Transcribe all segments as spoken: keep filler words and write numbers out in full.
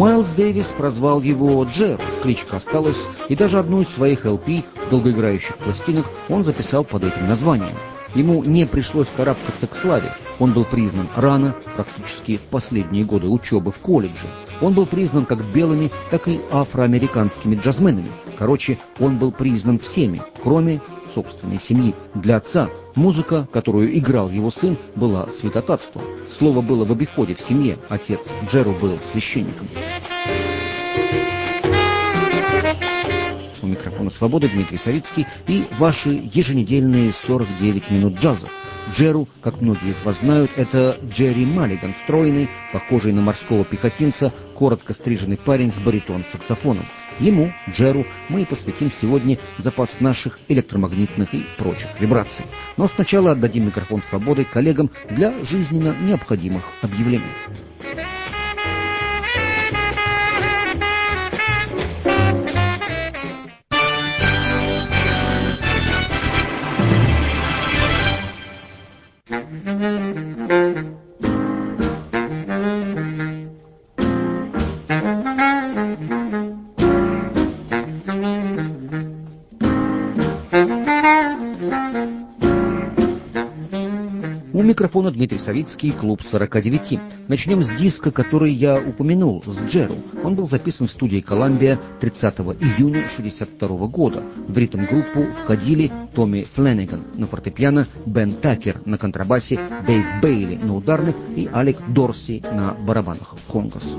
Майлз Дэвис прозвал его Джеру, кличка осталась, и даже одну из своих эл пи, долгоиграющих пластинок, он записал под этим названием. Ему не пришлось карабкаться к славе. Он был признан рано, практически в последние годы учебы в колледже. Он был признан как белыми, так и афроамериканскими джазменами. Короче, он был признан всеми, кроме собственной семьи. Для отца музыка, которую играл его сын, была святотатством. Слово было в обиходе в семье. Отец Джеру был священником. У микрофона «Свободы» Дмитрий Савицкий и ваши еженедельные сорок девять минут джаза. Джеру, как многие из вас знают, это Джерри Маллиган, стройный, похожий на морского пехотинца, коротко стриженный парень с баритон-саксофоном. Ему, Джеру, мы и посвятим сегодня запас наших электромагнитных и прочих вибраций. Но сначала отдадим микрофон «Свободы» коллегам для жизненно необходимых объявлений. У микрофона Дмитрий Савицкий, клуб сорока девять. Начнем с диска, который я упомянул, с Джеру. Он был записан в студии Columbia тридцатого июня шестьдесят второго года. В ритм-группу входили Томми Фленниган на фортепиано, Бен Такер на контрабасе, Дэйв Бейли на ударных и Алек Дорси на барабанах конгос.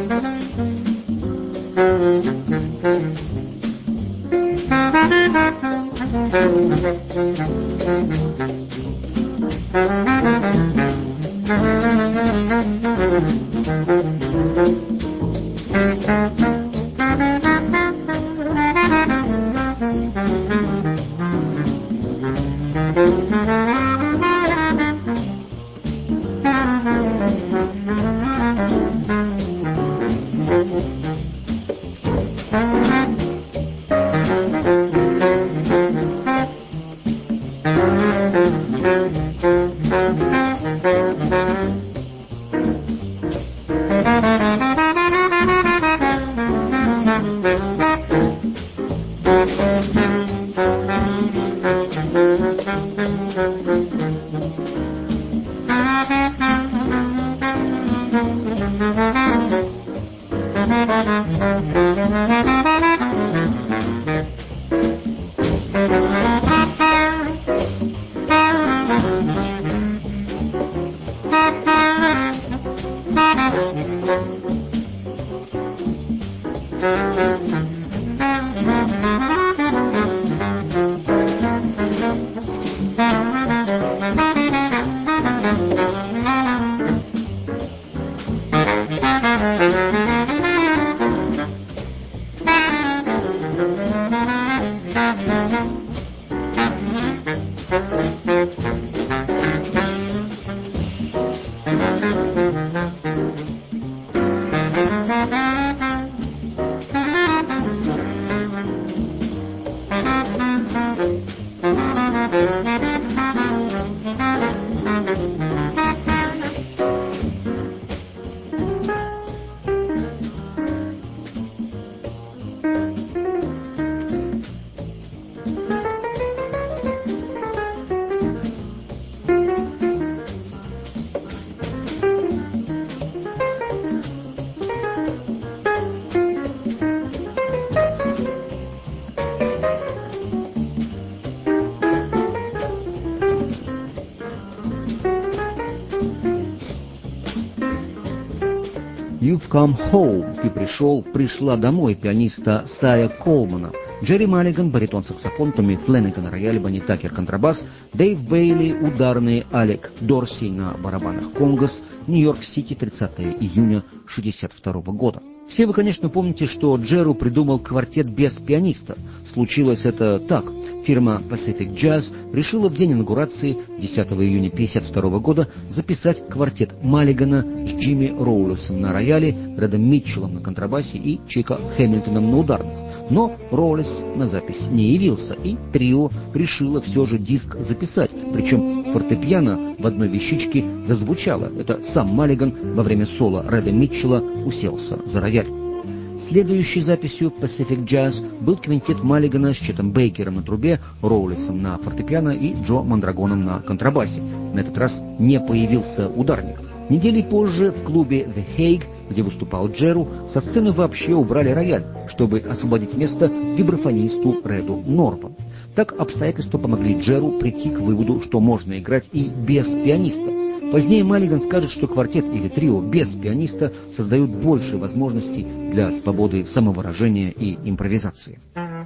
«You've come home» — «Ты пришел, пришла домой» пианиста Сая Колмана. Джерри Маллиган, баритон-саксофон, Томми Фленниган, рояль, Бенни Такер, контрабас, Дэйв Бейли, ударные, Алек Дорси на барабанах конгос, Нью-Йорк-Сити, тридцатого июня шестьдесят второго года. Все вы, конечно, помните, что Джеру придумал квартет без пианиста. Случилось это так. Фирма Pacific Jazz решила в день инаугурации десятого июня пятьдесят второго года записать квартет Маллигана с Джимми Роулесом на рояле, Рэдом Митчеллом на контрабасе и Чика Хэмилтоном на ударных. Но Роллес на запись не явился, и трио решило все же диск записать. Причем фортепиано в одной вещичке зазвучало. Это сам Маллиган во время соло Реда Митчелла уселся за рояль. Следующей записью Pacific Jazz был квинтет Маллигана с Четом Бейкером на трубе, Роулисом на фортепиано и Джо Мандрагоном на контрабасе. На этот раз не появился ударник. Недели позже в клубе The Hague, где выступал Джеру, со сцены вообще убрали рояль, чтобы освободить место вибрафонисту Реду Норпу. Так обстоятельства помогли Джеру прийти к выводу, что можно играть и без пианиста. Позднее Маллиган скажет, что квартет или трио без пианиста создают больше возможностей для свободы самовыражения и импровизации.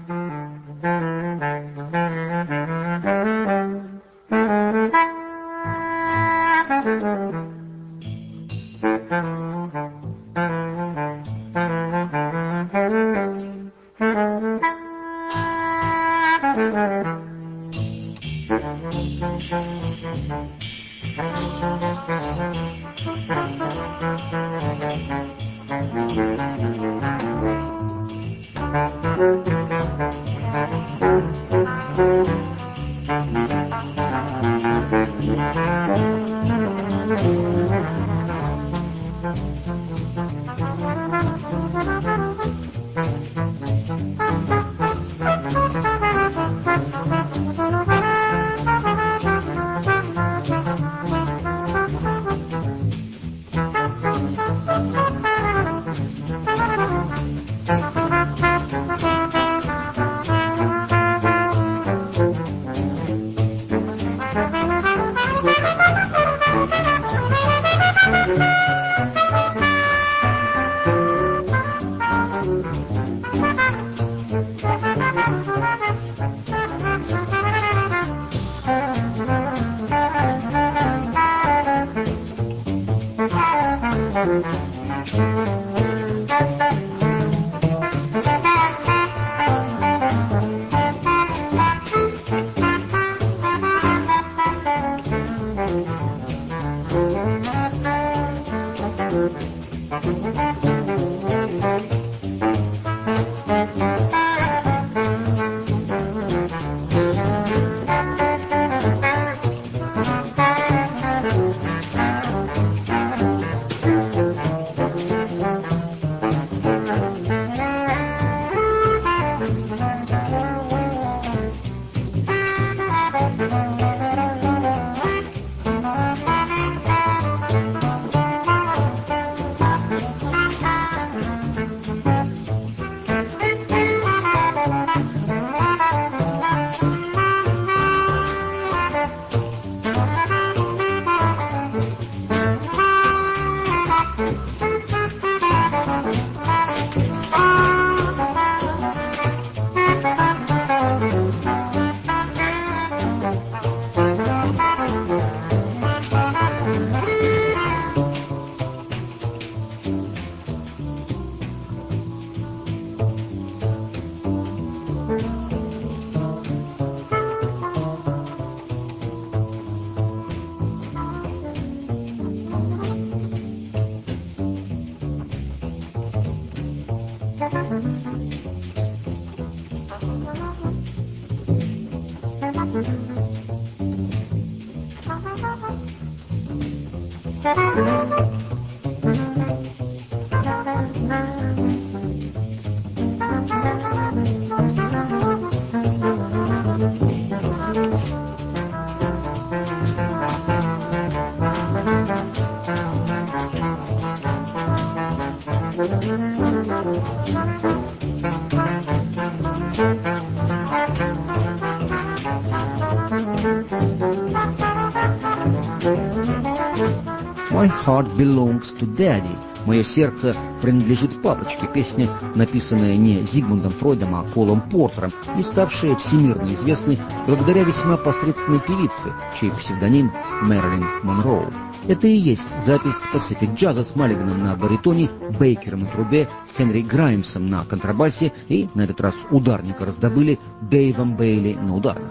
My Heart Belongs to Daddy. «Мое сердце принадлежит папочке», песня, написанная не Зигмундом Фройдом, а Колом Портером и ставшая всемирно известной благодаря весьма посредственной певице, чей псевдоним Мэрилин Монроу. Это и есть запись Pacific Jazz с Маллиганом на баритоне, Бейкером на трубе, Хенри Граймсом на контрабасе и, на этот раз, ударника раздобыли Дэйвом Бейли на ударных.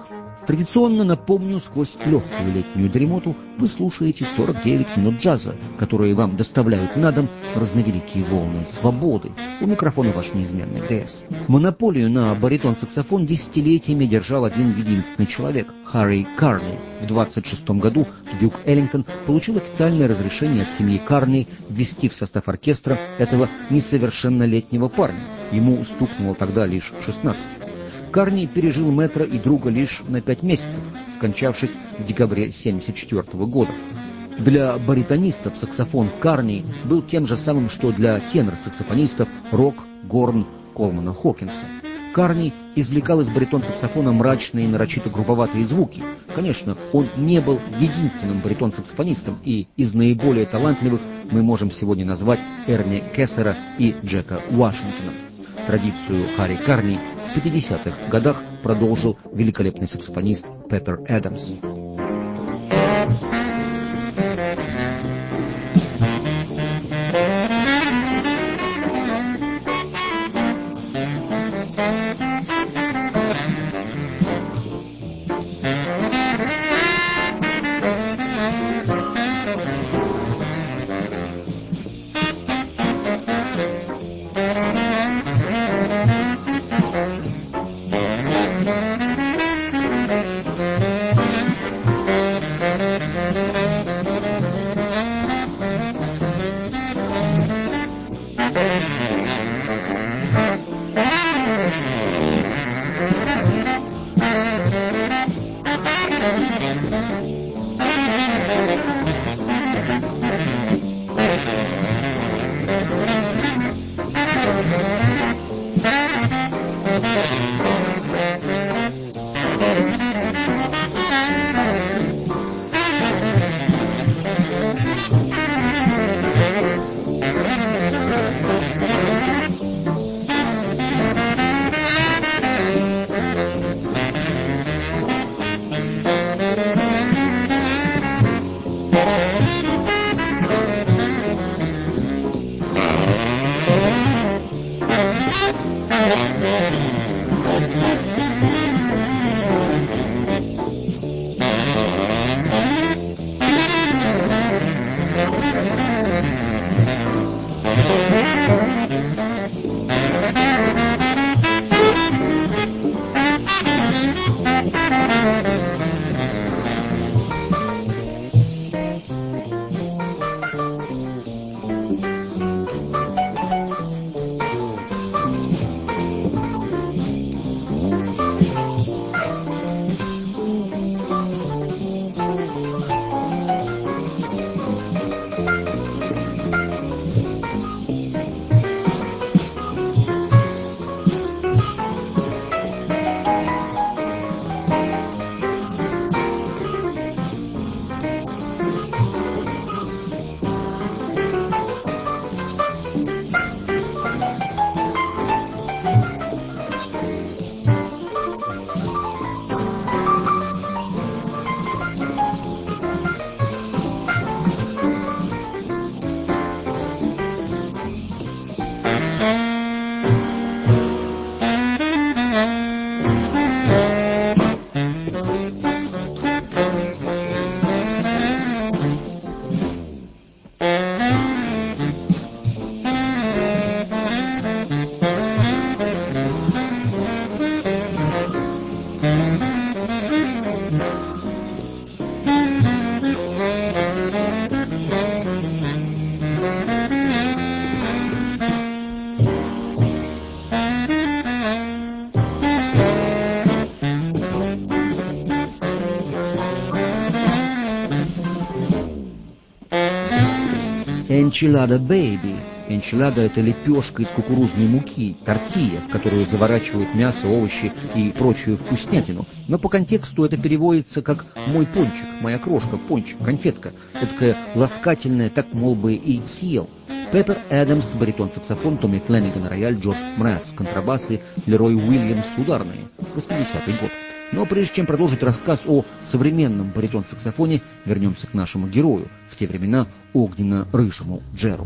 Традиционно напомню, сквозь легкую летнюю дремоту вы слушаете сорок девять минут джаза, которые вам доставляют на дом разновеликие волны свободы. У микрофона ваш неизменный ДС. Монополию на баритон-саксофон десятилетиями держал один единственный человек – Харри Карни. В двадцать шестом году Дюк Эллингтон получил официальное разрешение от семьи Карни ввести в состав оркестра этого несовершеннолетнего парня. Ему стукнуло тогда лишь шестнадцать. Карни пережил мэтра и друга лишь на пять месяцев, скончавшись в декабре семьдесят четвёртого года. Для баритонистов саксофон Карни был тем же самым, что для тенор-саксофонистов рок, горн Колмана Хокинса. Карни извлекал из баритон-саксофона мрачные и нарочито грубоватые звуки. Конечно, он не был единственным баритон-саксофонистом, и из наиболее талантливых мы можем сегодня назвать Эрни Кессера и Джека Вашингтона. Традицию Харри Карни в пятидесятых годах продолжил великолепный саксофонист Пеппер Эдамс. Enchilada Baby. Энчилада – это лепешка из кукурузной муки, тортилья, в которую заворачивают мясо, овощи и прочую вкуснятину. Но по контексту это переводится как «мой пончик», «моя крошка», «пончик», «конфетка». Эдакая ласкательная, так, мол бы, и съел. Пеппер Эдамс, баритон-саксофон, Томми Флэниган, рояль, Джордж Мрэс, контрабасы, Лерой Уильямс, ударные. восьмидесятый год. Но прежде чем продолжить рассказ о современном баритон-саксофоне, вернемся к нашему герою, в те времена огненно-рыжему Джеру.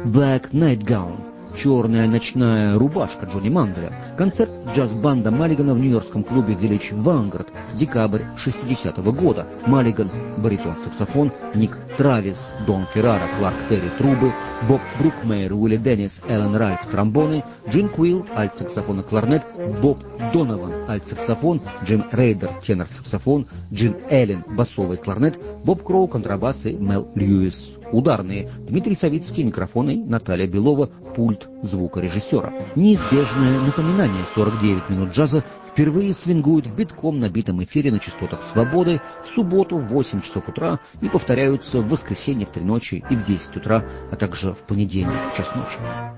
Black Nightgown, черная ночная рубашка Джонни Манделя. Концерт джаз-банда Маллигана в нью-йоркском клубе Village Vanguard, декабрь шестидесятого года. Маллиган, баритон-саксофон, Ник Травис, Дон Феррара, Кларк Терри, трубы, Боб Брукмейер, Уилли Деннис, Эллен Ральф, тромбоны, Джин Куилл, альт-саксофон и кларнет, Боб Донован, альт-саксофон, Джим Рейдер, тенор-саксофон, Джин Эллен, басовый кларнет, Боб Кроу, контрабас и Мел Льюис, ударные, Дмитрий Савицкий, микрофоны, Наталья Белова, пульт звукорежиссера. Неизбежное напоминание сорок девять минут джаза впервые свингуют в битком набитом эфире на частотах «Свободы» в субботу в восемь часов утра и повторяются в воскресенье в три ночи и в десять утра, а также в понедельник в час ночи.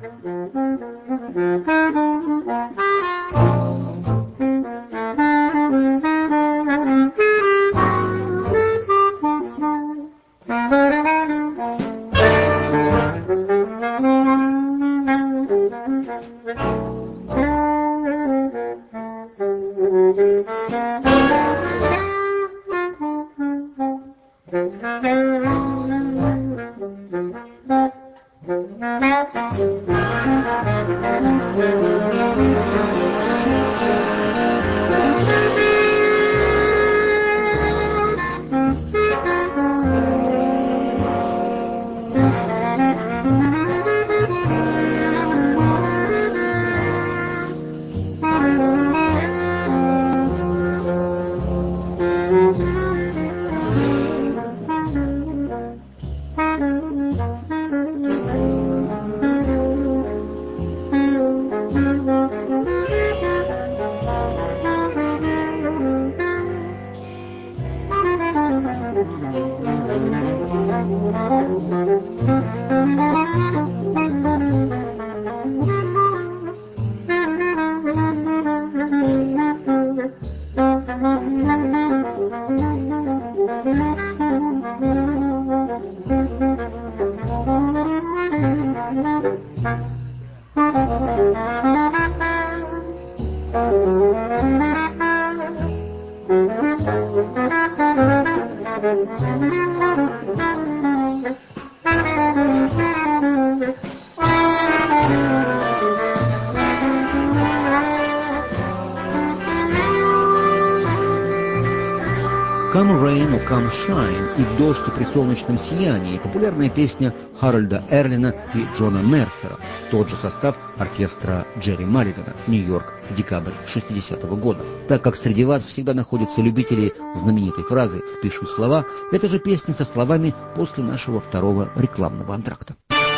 «Come Rain or Come Shine» и «В дождь и при солнечном сиянии» — популярная песня Харольда Эрлина и Джона Мерсера, тот же состав оркестра Джерри Маллигана, Нью-Йорк, декабрь шестидесятого года. Так как среди вас всегда находятся любители знаменитой фразы «спиши слова», это же песня со словами после нашего второго рекламного антракта.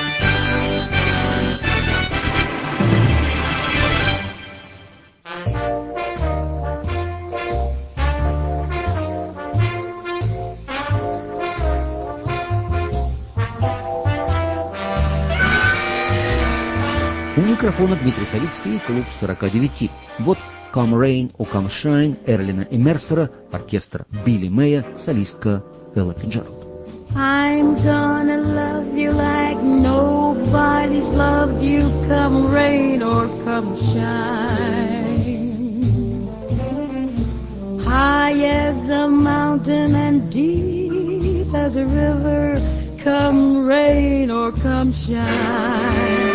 У микрофона Дмитрий Савицкий, клуб сорока девяти. Вот «Come Rain or Come Shine» Эрлина и Мерсера, оркестр Билли Мэя, солистка Элла Фицджеральд. I'm gonna love you like nobody's loved you, come rain or come shine. High as a mountain and deep as a river, come rain or come shine.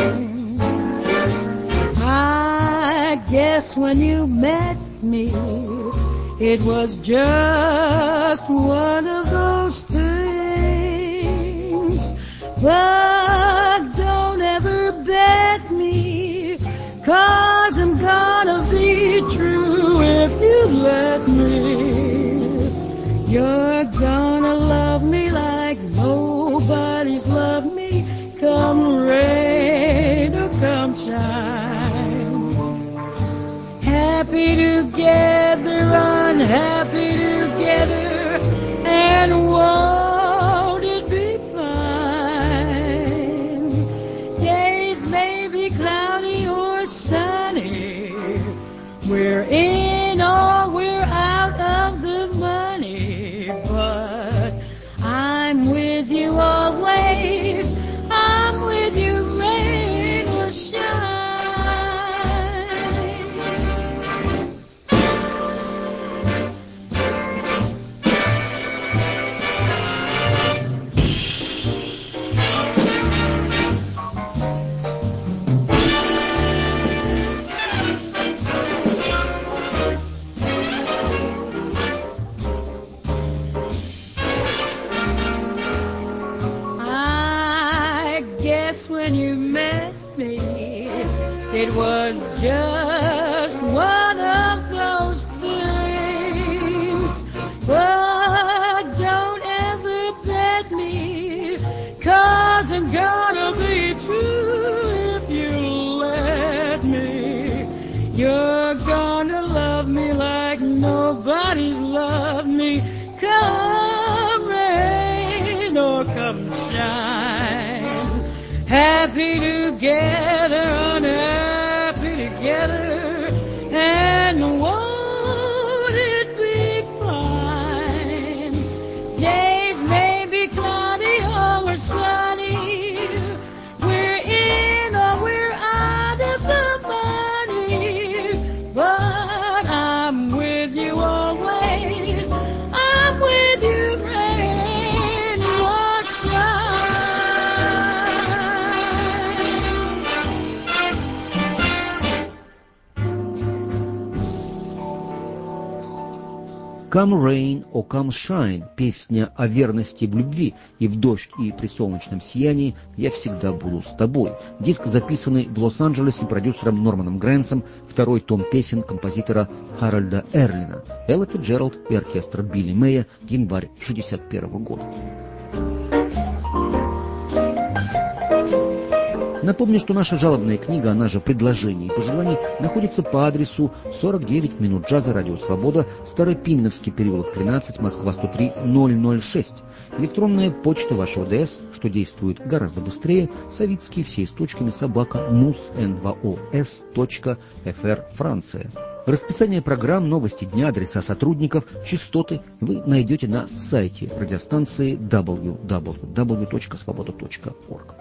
I guess when you met me, it was just one of those things. But don't ever bet me, 'cause I'm gonna be true if you let me. You're gonna love me like nobody's loved me, come rain or come shine. Happy together, unhappy together, and won't it be fine? Days may be cloudy or sunny, we're in or we're out. It was just one of those feelings, but don't ever bet me, 'cause I'm gonna be true if you let me. You're gonna love me like nobody's loved me, come rain or come shine. Happy together, unhappy together, and won't it be fine? Days may be cloudy or sunny, we're in or we're out of the money, but I'm with you always, I'm with you rain or shine. Come Rain or Come Shine – песня о верности в любви, и в дождь, и при солнечном сиянии я всегда буду с тобой. Диск, записанный в Лос-Анджелесе продюсером Норманом Грэнсом, второй том песен композитора Харальда Эрлина, Элла Фицджеральд и оркестр Билли Мэя, январь шестьдесят первого года. Напомню, что наша жалобная книга, она же «Предложений и пожеланий», находится по адресу сорок девять минут джаза, Радио Свобода, Старопименовский переулок тринадцать, Москва сто три ноль ноль шесть. Электронная почта вашего ДС, что действует гораздо быстрее, Савицкий, все с точками, собака, мус, эн два о эс точка эф эр, Франция. Расписание программ, новости дня, адреса сотрудников, частоты вы найдете на сайте радиостанции дабл ю дабл ю дабл ю точка свобода точка орг.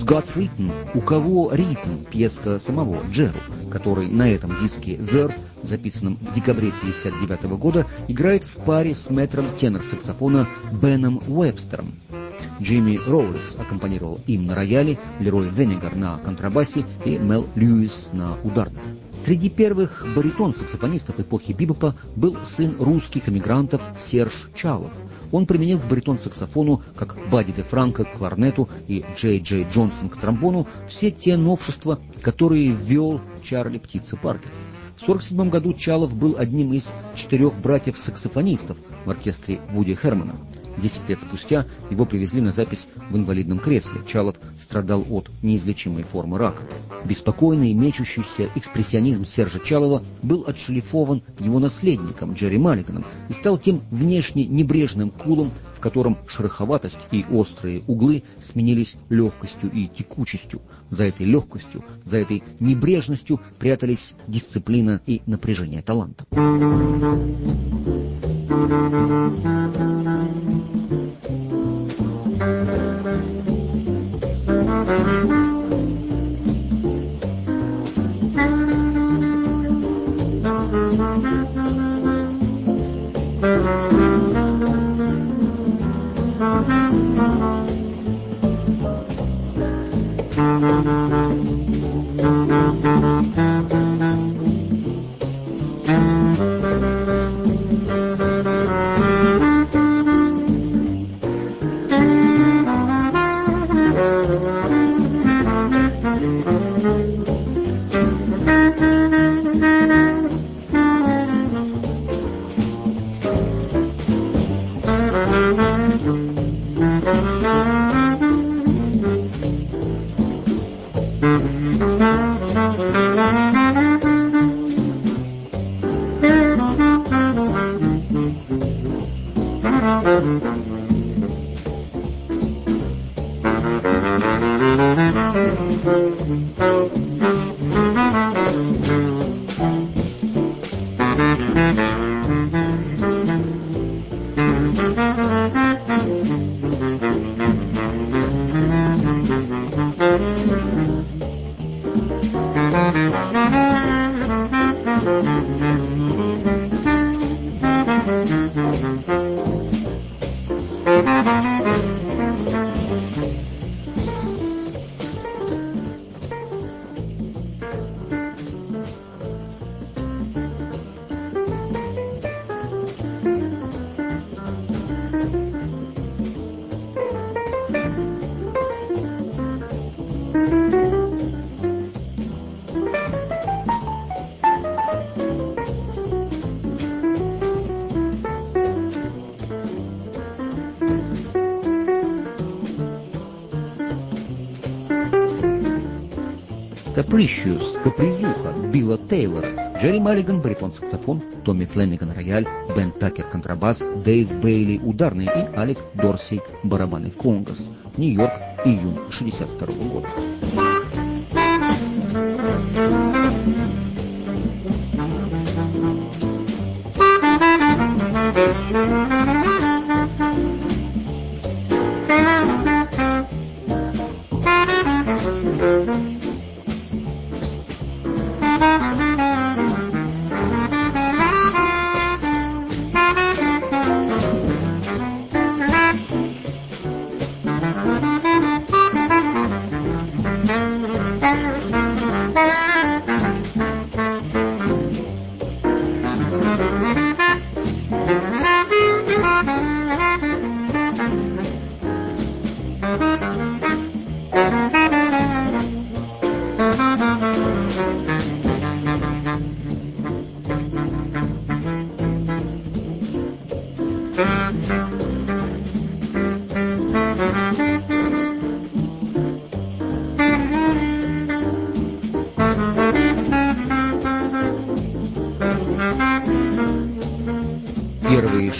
«Who's Got Rhythm?» «У кого ритм?» пьеска самого Джеру, который на этом диске «Verve», записанном в декабре тысяча девятьсот пятьдесят девятого года, играет в паре с мэтром тенор-саксофона Беном Уэбстером. Джимми Роулис аккомпанировал им на рояле, Лерой Венегар на контрабасе и Мел Льюис на ударных. Среди первых баритон-саксофонистов эпохи бибопа был сын русских эмигрантов Серж Чалов. Он применил к баритон-саксофону, как Бадди де Франко к кларнету и Джей Джей Джонсон к тромбону, все те новшества, которые ввел Чарли Птица Паркер. В сорок седьмом году Чалов был одним из четырех братьев-саксофонистов в оркестре Вуди Хермана. Десять лет спустя его привезли на запись в инвалидном кресле. Чалов страдал от неизлечимой формы рака. Беспокойный, мечущийся экспрессионизм Сержа Чалова был отшлифован его наследником Джерри Маллиганом и стал тем внешне небрежным кулом, в котором шероховатость и острые углы сменились легкостью и текучестью. За этой легкостью, за этой небрежностью прятались дисциплина и напряжение таланта. Capricious, капризуха Билла Тейлора, Джерри Маллиган баритон-саксофон, Томми Флэниган рояль, Бен Такер контрабас, Дэйв Бейли ударный и Алек Дорси барабаны конгос. Нью-Йорк, июнь шестьдесят второго года.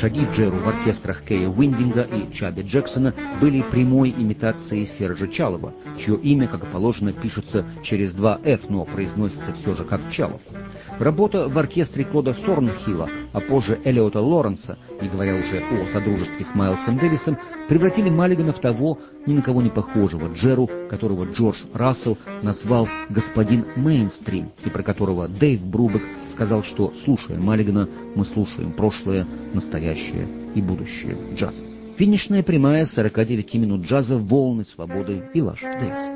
Шаги Джеру в оркестрах Кэя Уиндинга и Чаби Джексона были прямой имитацией Сержа Чалова, чье имя, как и положено, пишется через два «ф», но произносится все же как Чалов. Работа в оркестре Клода Сорнхилла, а позже Эллиота Лоренса, не говоря уже о содружестве с Майлсом Дэвисом, превратили Маллигана в того, ни на кого не похожего Джеру, которого Джордж Рассел назвал «господин мейнстрим», и про которого Дэйв Брубек сказал, что, слушая Маллигана, мы слушаем прошлое, настоящее и будущее джаза. Финишная прямая сорок девять минут джаза, волны свободы и Lush Days.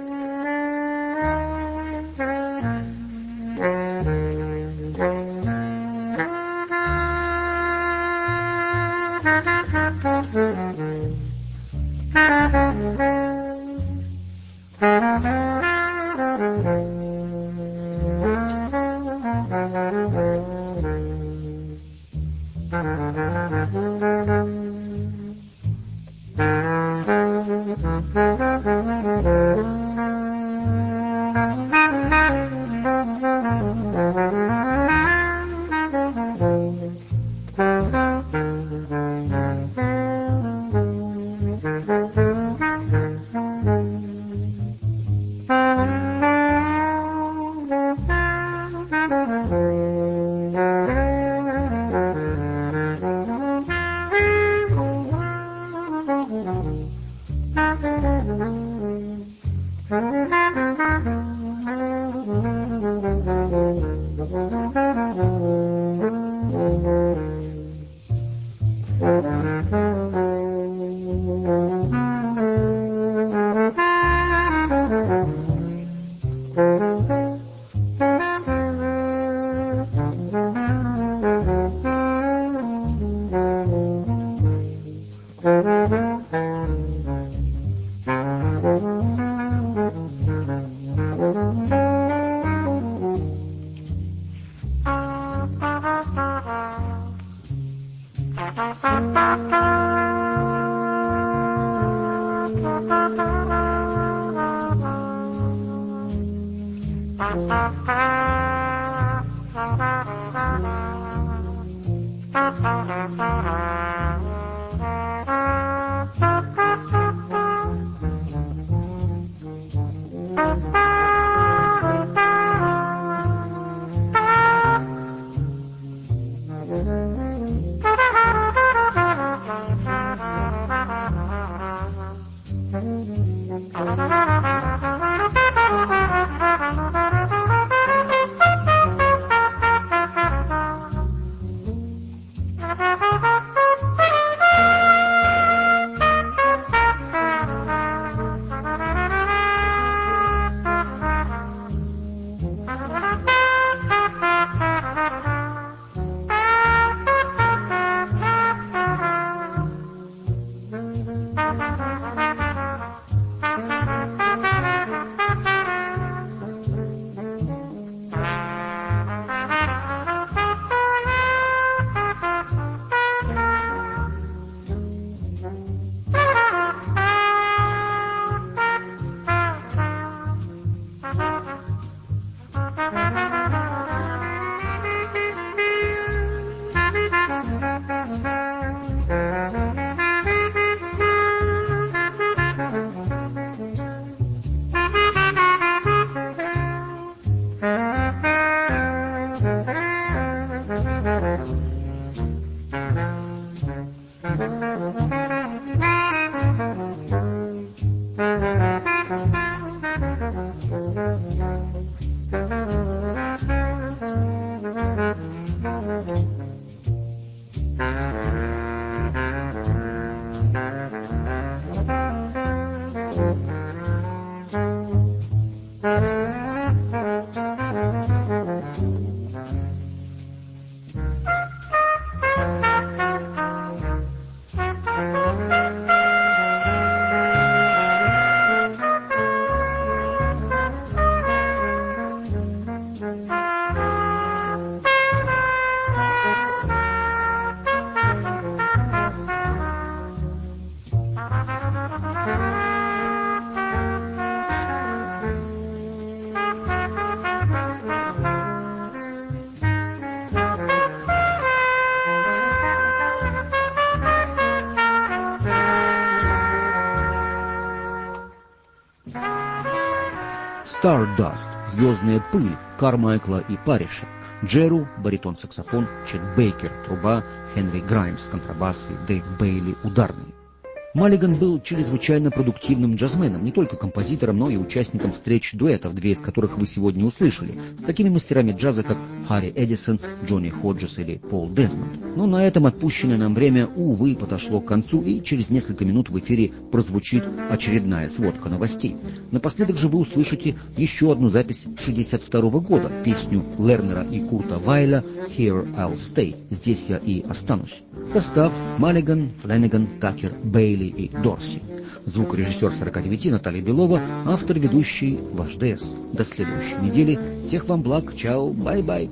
Stardust, звездная пыль Кармайкла и Парриша, Джеру, баритон-саксофон, Чет Бейкер, труба, Хенри Граймс, контрабас и Дэйв Бейли, ударный. Маллиган был чрезвычайно продуктивным джазменом, не только композитором, но и участником встреч дуэтов, две из которых вы сегодня услышали, с такими мастерами джаза, как Харри Эдисон, Джонни Ходжес или Пол Дезмонд. Но на этом отпущенное нам время, увы, подошло к концу, и через несколько минут в эфире прозвучит очередная сводка новостей. Напоследок же вы услышите еще одну запись шестьдесят второго года, песню Лернера и Курта Вайля «Here I'll Stay», «Здесь я и останусь». Состав: Маллиган, Флэниган, Такер, Бейли и Дорси. Звукорежиссер сорока девяти Наталья Белова, автор, ведущий ваш ДС. До следующей недели. Всех вам благ. Чао. Бай-бай.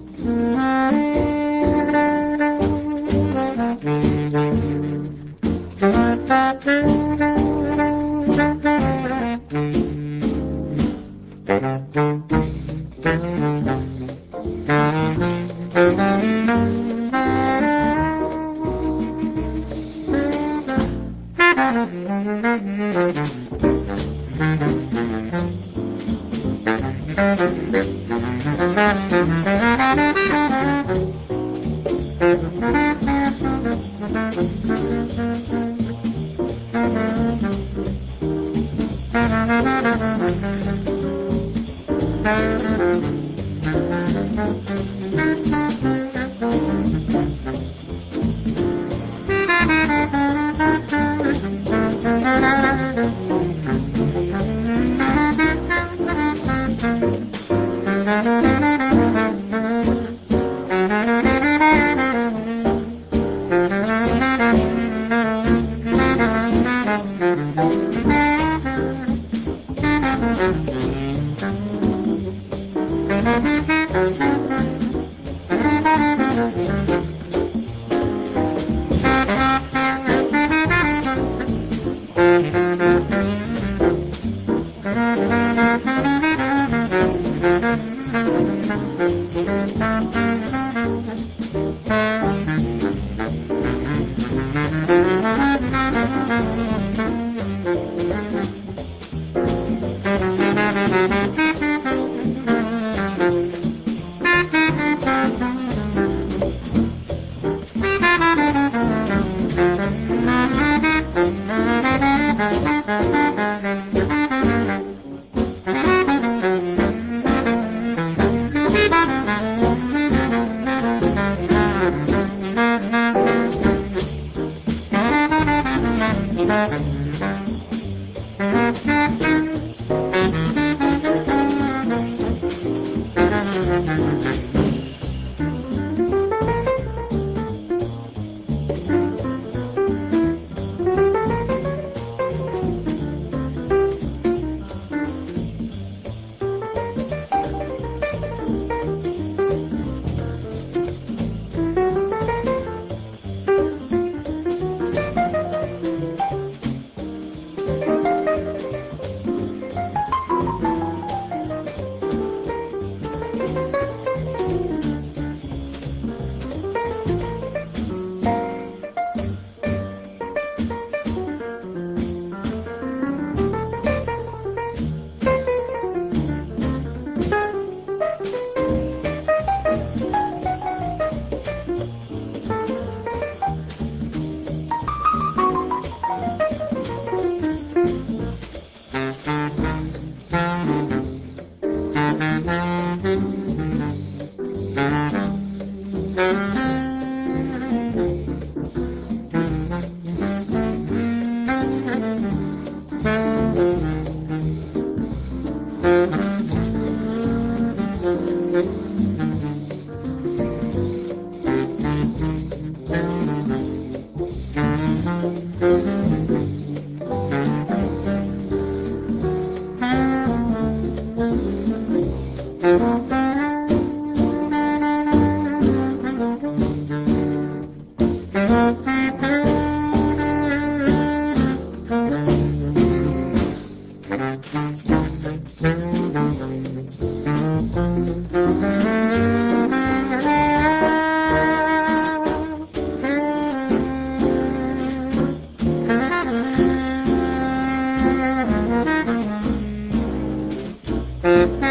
Thank you.